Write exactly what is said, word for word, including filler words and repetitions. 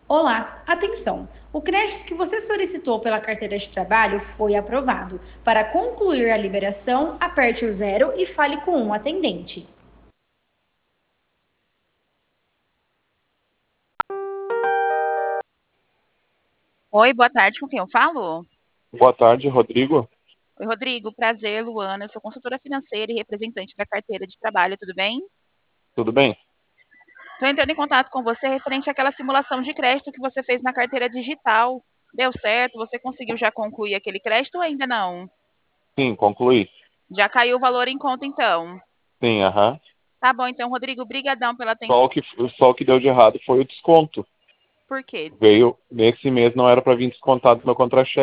Olá, atenção! O crédito que você solicitou pela carteira de trabalho foi aprovado. Para concluir a liberação, aperte o zero e fale com um atendente. Oi, boa tarde, com quem eu falo? Boa tarde, Rodrigo. Oi, Rodrigo, prazer, Luana, eu sou consultora financeira e representante da carteira de trabalho, tudo bem? Tudo bem? Estou entrando em contato com você referente àquela simulação de crédito que você fez na carteira digital. Deu certo? Você conseguiu já concluir aquele crédito ou ainda não? Sim, concluí. Já caiu o valor em conta, então? Sim, aham. Tá bom, então, Rodrigo, brigadão pela Só atenção. o que, só o que deu de errado foi o desconto. Por quê? Veio, nesse mês não era para vir descontado do meu contra-cheque.